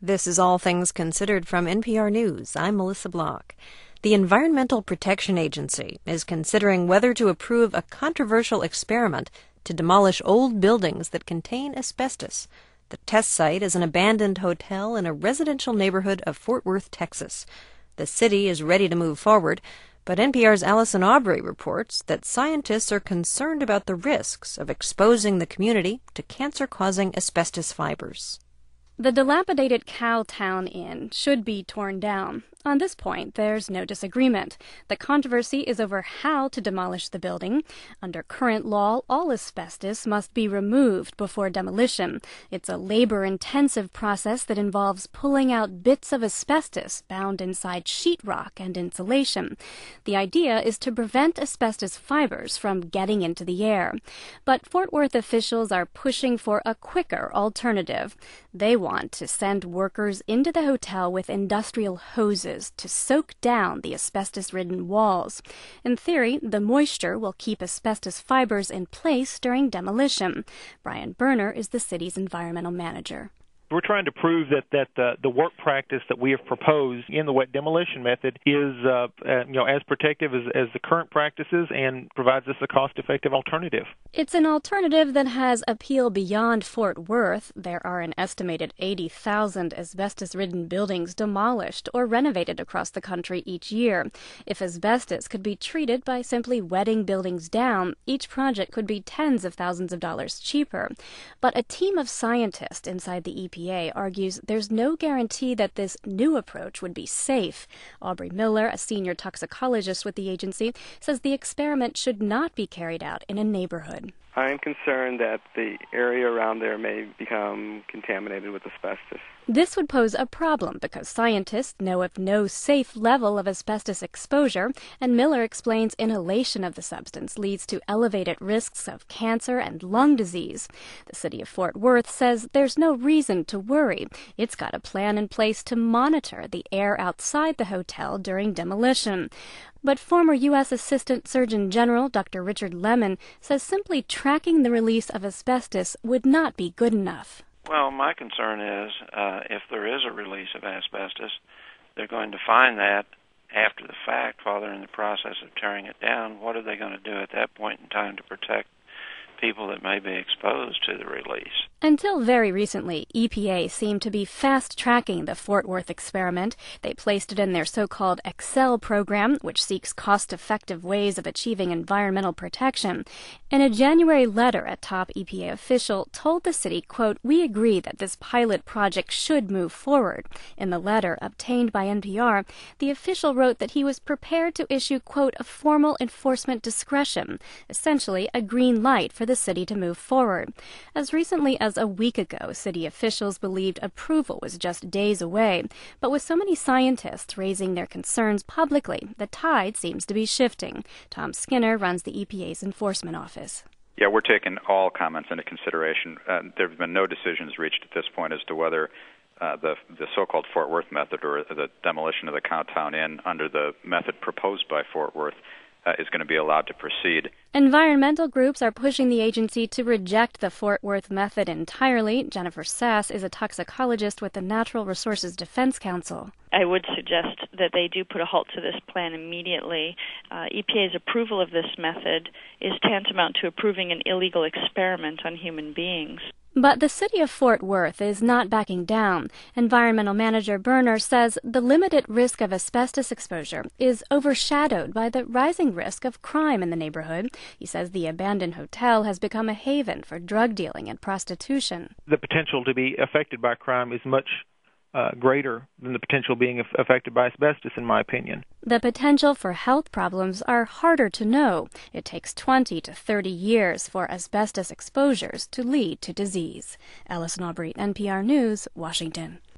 This is All Things Considered from NPR News. I'm Melissa Block. The Environmental Protection Agency is considering whether to approve a controversial experiment to demolish old buildings that contain asbestos. The test site is an abandoned hotel in a residential neighborhood of Fort Worth, Texas. The city is ready to move forward, but NPR's Allison Aubrey reports that scientists are concerned about the risks of exposing the community to cancer-causing asbestos fibers. The dilapidated Cowtown Inn should be torn down. On this point, there's no disagreement. The controversy is over how to demolish the building. Under current law, all asbestos must be removed before demolition. It's a labor-intensive process that involves pulling out bits of asbestos bound inside sheetrock and insulation. The idea is to prevent asbestos fibers from getting into the air. But Fort Worth officials are pushing for a quicker alternative. They want to send workers into the hotel with industrial hoses to soak down the asbestos-ridden walls. In theory, the moisture will keep asbestos fibers in place during demolition. Brian Berner is the city's environmental manager. We're trying to prove that the work practice that we have proposed in the wet demolition method is as protective as the current practices and provides us a cost-effective alternative. It's an alternative that has appeal beyond Fort Worth. There are an estimated 80,000 asbestos-ridden buildings demolished or renovated across the country each year. If asbestos could be treated by simply wetting buildings down, each project could be tens of thousands of dollars cheaper. But a team of scientists inside the EPA argues there's no guarantee that this new approach would be safe. Aubrey Miller, a senior toxicologist with the agency, says the experiment should not be carried out in a neighborhood. I'm concerned that the area around there may become contaminated with asbestos. This would pose a problem because scientists know of no safe level of asbestos exposure, and Miller explains inhalation of the substance leads to elevated risks of cancer and lung disease. The city of Fort Worth says there's no reason to worry. It's got a plan in place to monitor the air outside the hotel during demolition. But former U.S. Assistant Surgeon General Dr. Richard Lemon says simply tracking the release of asbestos would not be good enough. Well, my concern is if there is a release of asbestos, they're going to find that after the fact while they're in the process of tearing it down. What are they going to do at that point in time to protect people that may be exposed to the release? Until very recently, EPA seemed to be fast-tracking the Fort Worth experiment. They placed it in their so-called Excel program, which seeks cost-effective ways of achieving environmental protection. In a January letter, a top EPA official told the city, quote, "We agree that this pilot project should move forward." In the letter obtained by NPR, the official wrote that he was prepared to issue, quote, "a formal enforcement discretion," essentially a green light for the city to move forward. As recently as a week ago, city officials believed approval was just days away. But with so many scientists raising their concerns publicly, the tide seems to be shifting. Tom Skinner runs the EPA's enforcement office. Yeah, we're taking all comments into consideration. There have been no decisions reached at this point as to whether the so-called Fort Worth method or the demolition of the Cowtown Inn under the method proposed by Fort Worth is going to be allowed to proceed. Environmental groups are pushing the agency to reject the Fort Worth method entirely. Jennifer Sass is a toxicologist with the Natural Resources Defense Council. I would suggest that they do put a halt to this plan immediately. EPA's approval of this method is tantamount to approving an illegal experiment on human beings. But the city of Fort Worth is not backing down. Environmental manager Berner says the limited risk of asbestos exposure is overshadowed by the rising risk of crime in the neighborhood. He says the abandoned hotel has become a haven for drug dealing and prostitution. The potential to be affected by crime is much greater than the potential being affected by asbestos, in my opinion. The potential for health problems are harder to know. It takes 20 to 30 years for asbestos exposures to lead to disease. Allison Aubrey, NPR News, Washington.